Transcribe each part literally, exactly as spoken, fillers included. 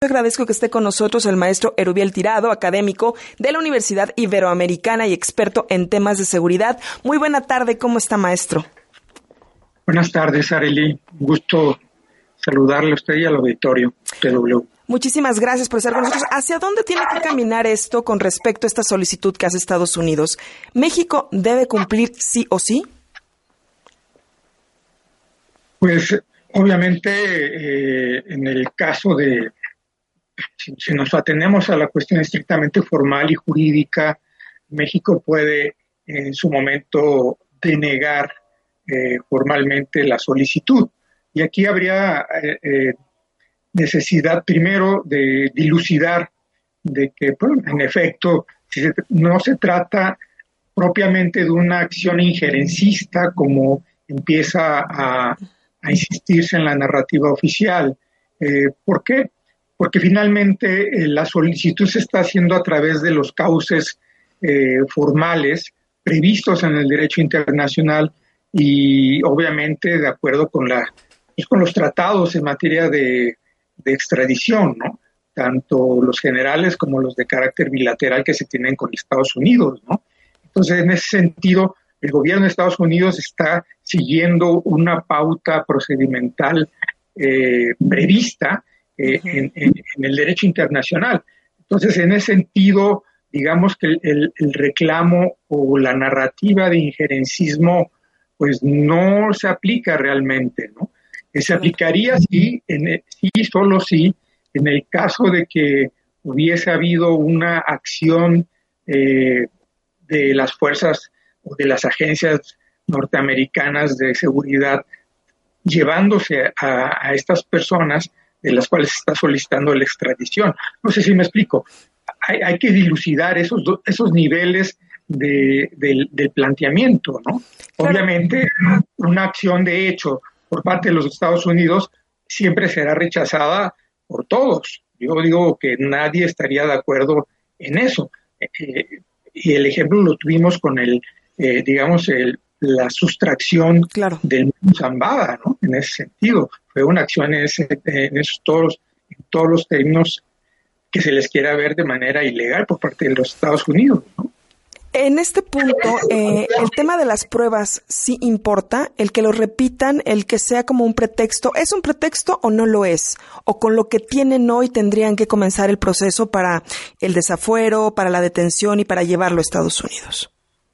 Agradezco que esté con nosotros el maestro Erubiel Tirado, académico de la Universidad Iberoamericana y experto en temas de seguridad. Muy buena tarde, ¿cómo está, maestro? Buenas tardes, Arely. Un gusto saludarle a usted y al auditorio de W. Muchísimas gracias por estar con nosotros. ¿Hacia dónde tiene que caminar esto con respecto a esta solicitud que hace Estados Unidos? ¿México debe cumplir sí o sí? Pues, obviamente, eh, en el caso de... Si, si nos atenemos a la cuestión estrictamente formal y jurídica, México puede en su momento denegar eh, formalmente la solicitud. Y aquí habría eh, eh, necesidad primero de dilucidar de que, pues, en efecto, si se, no se trata propiamente de una acción injerencista como empieza a, a insistirse en la narrativa oficial. Eh, ¿Por qué? Porque finalmente eh, la solicitud se está haciendo a través de los cauces eh, formales previstos en el derecho internacional y obviamente de acuerdo con, la, pues, con los tratados en materia de, de extradición, ¿no? Tanto los generales como los de carácter bilateral que se tienen con Estados Unidos, ¿no? Entonces, en ese sentido, el gobierno de Estados Unidos está siguiendo una pauta procedimental eh, prevista Eh, en, en, en el derecho internacional. Entonces, en ese sentido, digamos que el, el, el reclamo o la narrativa de injerencismo, pues no se aplica realmente, ¿no? Se aplicaría sí, en, sí, solo sí, en el caso de que hubiese habido una acción eh, de las fuerzas o de las agencias norteamericanas de seguridad llevándose a, a estas personas de las cuales se está solicitando la extradición. No sé si me explico. Hay, hay que dilucidar esos, do, esos niveles de, de, del planteamiento, ¿no? Obviamente, una acción de hecho por parte de los Estados Unidos siempre será rechazada por todos. Yo digo que nadie estaría de acuerdo en eso. Eh, y el ejemplo lo tuvimos con el, eh, digamos, el la sustracción claro. del Zambada, ¿no? En ese sentido, fue una acción en, ese, en esos todos, en todos los términos que se les quiera ver de manera ilegal por parte de los Estados Unidos, ¿no? En este punto, eh, el tema de las pruebas sí importa, el que lo repitan, el que sea como un pretexto, ¿es un pretexto o no lo es? ¿O con lo que tienen hoy tendrían que comenzar el proceso para el desafuero, para la detención y para llevarlo a Estados Unidos?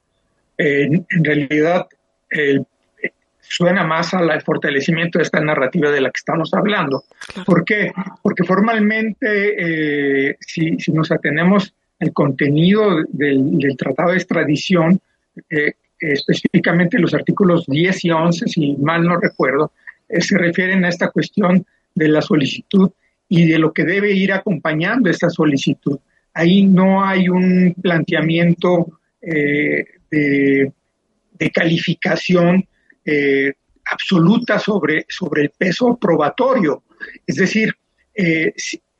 Eh, en realidad eh, suena más al fortalecimiento de esta narrativa de la que estamos hablando. Claro. ¿Por qué? Porque formalmente, eh, si, si nos atenemos al contenido del, del tratado de extradición, eh, específicamente los artículos diez y once, si mal no recuerdo, eh, se refieren a esta cuestión de la solicitud y de lo que debe ir acompañando esta solicitud. Ahí no hay un planteamiento eh, De, de calificación eh, absoluta sobre, sobre el peso probatorio. Es decir, eh,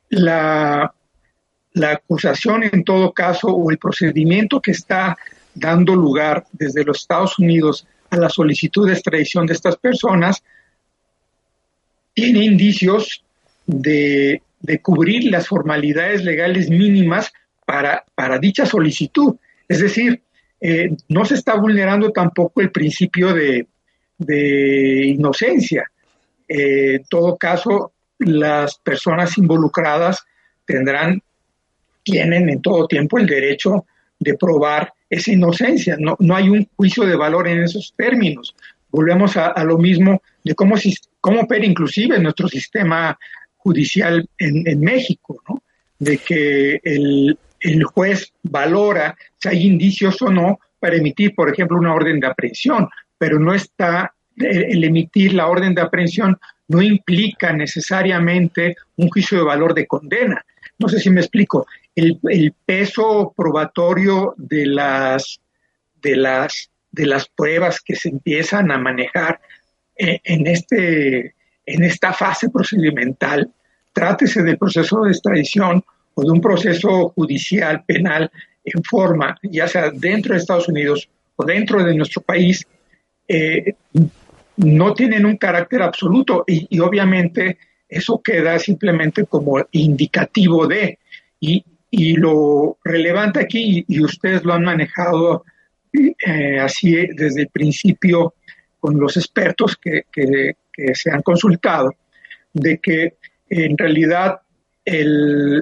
la, la acusación en todo caso o el procedimiento que está dando lugar desde los Estados Unidos a la solicitud de extradición de estas personas tiene indicios de, de cubrir las formalidades legales mínimas para, para dicha solicitud. Es decir, Eh, no se está vulnerando tampoco el principio de, de inocencia. Eh, en todo caso, las personas involucradas tendrán, tienen en todo tiempo el derecho de probar esa inocencia. No, no hay un juicio de valor en esos términos. Volvemos a, a lo mismo de cómo, cómo opera inclusive nuestro sistema judicial en, en México, ¿no? De que el el juez valora si hay indicios o no para emitir, por ejemplo, una orden de aprehensión, pero no está, el emitir la orden de aprehensión no implica necesariamente un juicio de valor de condena. No sé si me explico. El, el peso probatorio de las, de las, de las pruebas que se empiezan a manejar en, en, este, en esta fase procedimental, trátese del proceso de extradición o de un proceso judicial, penal, en forma, ya sea dentro de Estados Unidos o dentro de nuestro país, eh, no tienen un carácter absoluto y, y obviamente eso queda simplemente como indicativo de, y, y lo relevante aquí, y ustedes lo han manejado eh, así desde el principio con los expertos que, que, que se han consultado, de que en realidad el,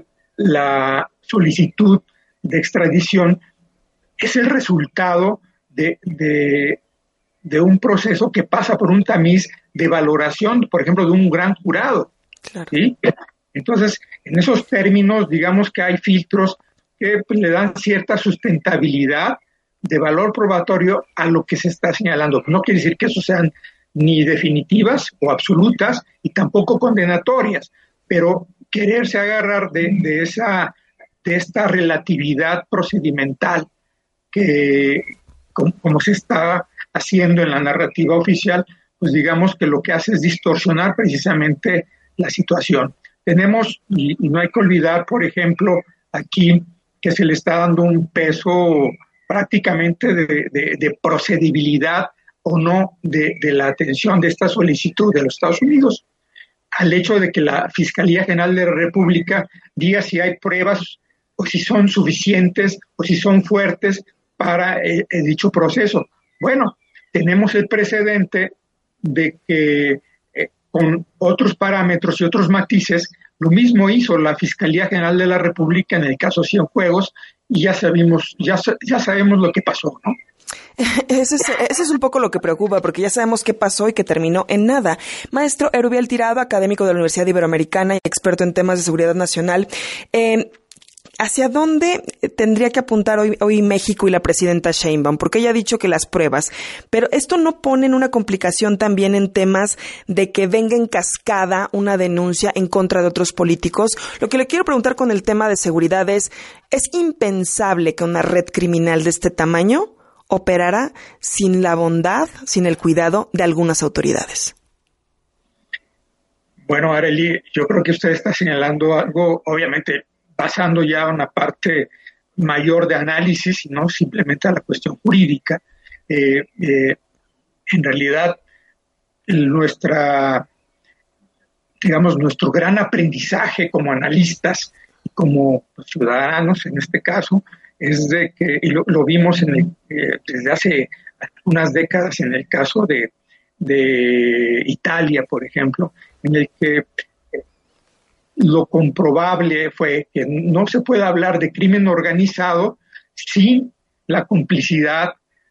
la solicitud de extradición es el resultado de, de, de un proceso que pasa por un tamiz de valoración, por ejemplo, de un gran jurado. Claro. ¿Sí? Entonces, en esos términos, digamos que hay filtros que pues, le dan cierta sustentabilidad de valor probatorio a lo que se está señalando. No quiere decir que eso sean ni definitivas o absolutas y tampoco condenatorias, pero quererse agarrar de, de, esa, de esta relatividad procedimental que, como, como se está haciendo en la narrativa oficial, pues digamos que lo que hace es distorsionar precisamente la situación. Tenemos, y, y no hay que olvidar, por ejemplo, aquí que se le está dando un peso prácticamente de, de, de procedibilidad o no de, de la atención de esta solicitud de los Estados Unidos al hecho de que la Fiscalía General de la República diga si hay pruebas o si son suficientes o si son fuertes para eh, eh, dicho proceso. Bueno, tenemos el precedente de que eh, con otros parámetros y otros matices, lo mismo hizo la Fiscalía General de la República en el caso Cienfuegos y ya sabemos, ya, ya sabemos lo que pasó, ¿no? Ese es, ese es un poco lo que preocupa, porque ya sabemos qué pasó y que terminó en nada. Maestro Erubiel Tirado, académico de la Universidad Iberoamericana y experto en temas de seguridad nacional, eh, ¿hacia dónde tendría que apuntar hoy, hoy México y la presidenta Sheinbaum? Porque ella ha dicho que las pruebas, pero esto no pone en una complicación también en temas de que venga en cascada una denuncia en contra de otros políticos. Lo que le quiero preguntar con el tema de seguridad es, ¿es impensable que una red criminal de este tamaño operara sin la bondad, sin el cuidado de algunas autoridades? Bueno, Arely, yo creo que usted está señalando algo, obviamente, pasando ya a una parte mayor de análisis y no simplemente a la cuestión jurídica. Eh, eh, en realidad, nuestra, digamos, nuestro gran aprendizaje como analistas y como ciudadanos, en este caso, es de que, y lo, lo vimos en el, eh, desde hace unas décadas en el caso de, de Italia, por ejemplo, en el que lo comprobable fue que no se puede hablar de crimen organizado sin la complicidad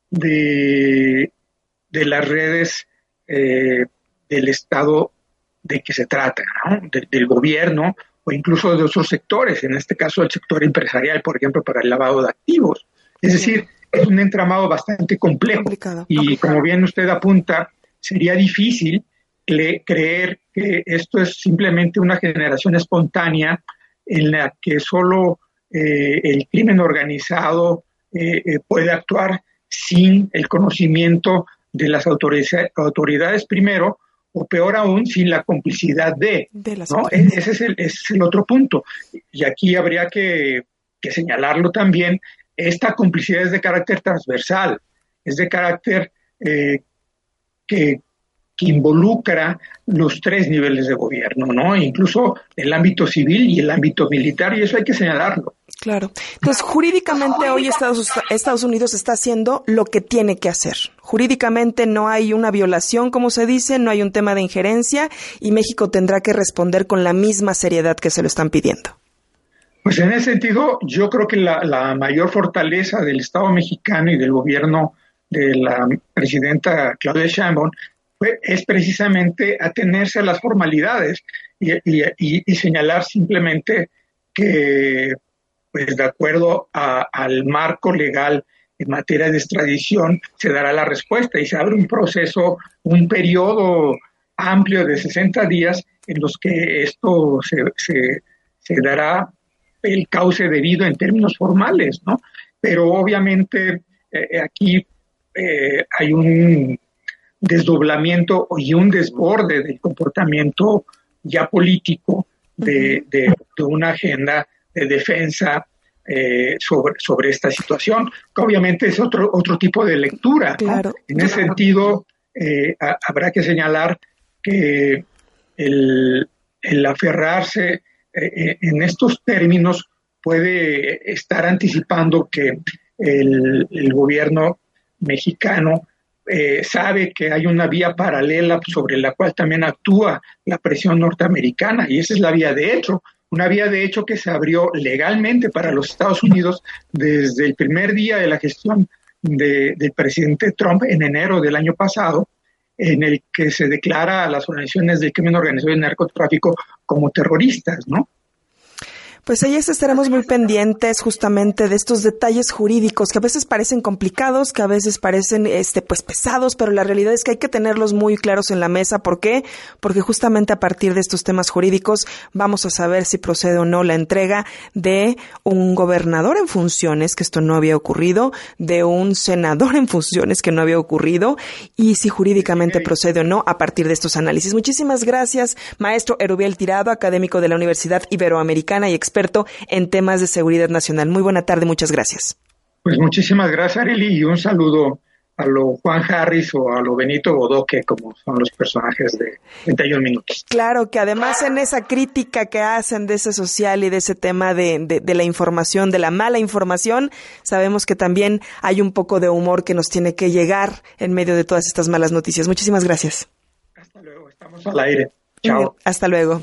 de, de las redes eh, del Estado de que se trata, ¿no? de, del gobierno o incluso de otros sectores, en este caso el sector empresarial, por ejemplo, para el lavado de activos. Es decir, es un entramado bastante complejo complicado, y complicado. Como bien usted apunta, sería difícil le, creer que esto es simplemente una generación espontánea en la que solo eh, el crimen organizado eh, eh, puede actuar sin el conocimiento de las autoridades, autoridades primero, o peor aún, sin la complicidad de, de las ¿no? Ese es el, ese es el otro punto. Y aquí habría que, que señalarlo también, esta complicidad es de carácter transversal, es de carácter eh, que, que involucra los tres niveles de gobierno, ¿no? Incluso el ámbito civil y el ámbito militar, y eso hay que señalarlo. Claro. Entonces, jurídicamente hoy Estados, Estados Unidos está haciendo lo que tiene que hacer. Jurídicamente no hay una violación, como se dice, no hay un tema de injerencia y México tendrá que responder con la misma seriedad que se lo están pidiendo. Pues en ese sentido, yo creo que la, la mayor fortaleza del Estado mexicano y del gobierno de la presidenta Claudia Sheinbaum pues, es precisamente atenerse a las formalidades y, y, y, y señalar simplemente que pues de acuerdo a, al marco legal en materia de extradición, se dará la respuesta y se abre un proceso, un periodo amplio de sesenta días en los que esto se, se, se dará el cauce debido en términos formales, ¿no? Pero obviamente eh, aquí eh, hay un desdoblamiento y un desborde del comportamiento ya político de, de, de una agenda de defensa eh, sobre, sobre esta situación, que obviamente es otro, otro tipo de lectura. Claro, ¿no? En ese claro. sentido, eh, a, habrá que señalar que el, el aferrarse eh, en estos términos puede estar anticipando que el, el gobierno mexicano eh, sabe que hay una vía paralela sobre la cual también actúa la presión norteamericana, y esa es la vía de hecho, una vía de hecho que se abrió legalmente para los Estados Unidos desde el primer día de la gestión de, del presidente Trump en enero del año pasado, en el que se declara a las organizaciones del crimen organizado y narcotráfico como terroristas, ¿no? Pues ahí estaremos muy pendientes justamente de estos detalles jurídicos que a veces parecen complicados, que a veces parecen este pues pesados, pero la realidad es que hay que tenerlos muy claros en la mesa. ¿Por qué? Porque justamente a partir de estos temas jurídicos vamos a saber si procede o no la entrega de un gobernador en funciones, que esto no había ocurrido, de un senador en funciones, que no había ocurrido, y si jurídicamente procede o no a partir de estos análisis. Muchísimas gracias, maestro Erubiel Tirado, académico de la Universidad Iberoamericana y experto en temas de seguridad nacional. Muy buena tarde, muchas gracias. Pues muchísimas gracias, Arely, y un saludo a lo Juan Harris o a lo Benito Bodoque, como son los personajes de treinta y un minutos. Claro, que además en esa crítica que hacen de ese social y de ese tema de, de, de la información, de la mala información, sabemos que también hay un poco de humor que nos tiene que llegar en medio de todas estas malas noticias. Muchísimas gracias. Hasta luego, estamos al aire. Chao. Hasta luego.